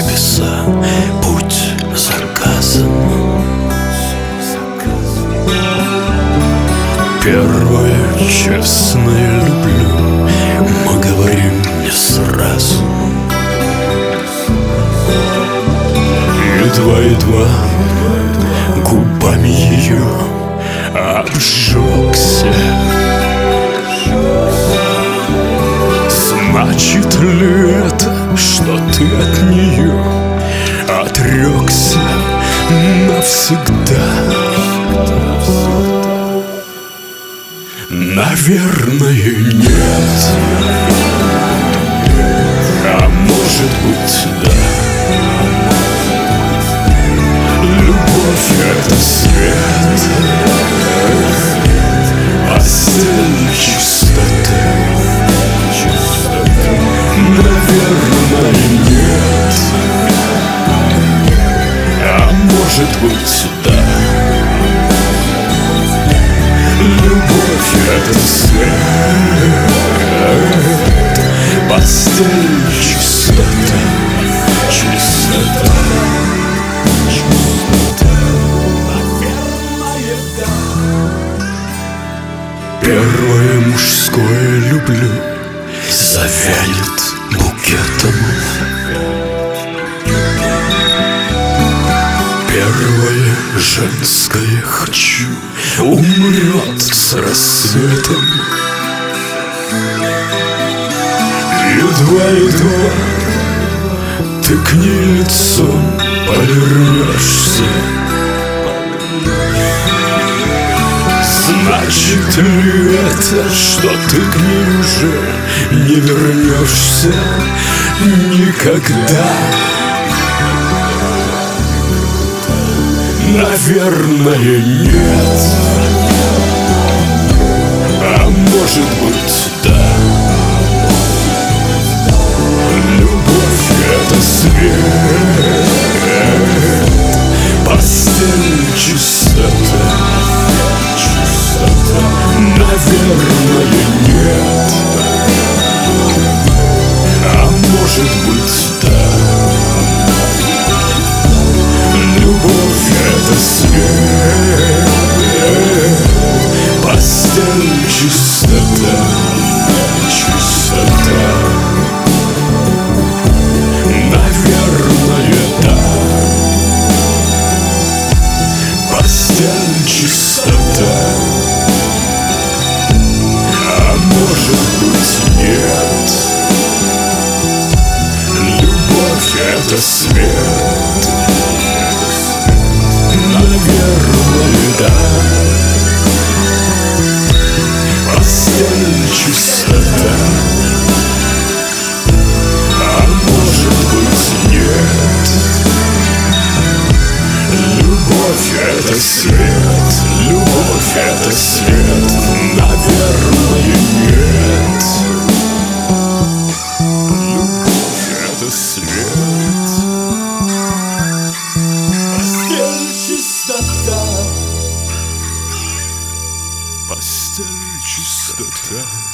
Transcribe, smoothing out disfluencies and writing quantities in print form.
небеса, путь заказан. Первое честное люблю, мы говорим не сразу. Едва-едва губами ее обжегся. Значит ли это, что ты от нее отрекся навсегда? Наверное, нет. А может быть, да. Любовь — это свет, постель чистоты. Наверное, нет. А может быть, да. Любовь — это свет, постель чистоты. Чистота. Первое мужское люблю завянет букетом. Первое женское хочу умрет с рассветом. Едва-едва ты к ней лицом повернешься. Значит ли это, что ты к ней уже не вернешься никогда? Наверное, нет. А может быть, да. Любовь — это свет, постель чистота. Наверное, нет. А может быть, да. Любовь — это свет, постель чистота. Чистота. Наверное, да. Постель чистота. Может быть, нет. Любовь — это свет. Наверное, да. Постель чистота. А может быть, нет. Любовь — это свет. Любовь — это свет. Наверное, нет. Любовь — это свет. Постель чистота. Постель чистота.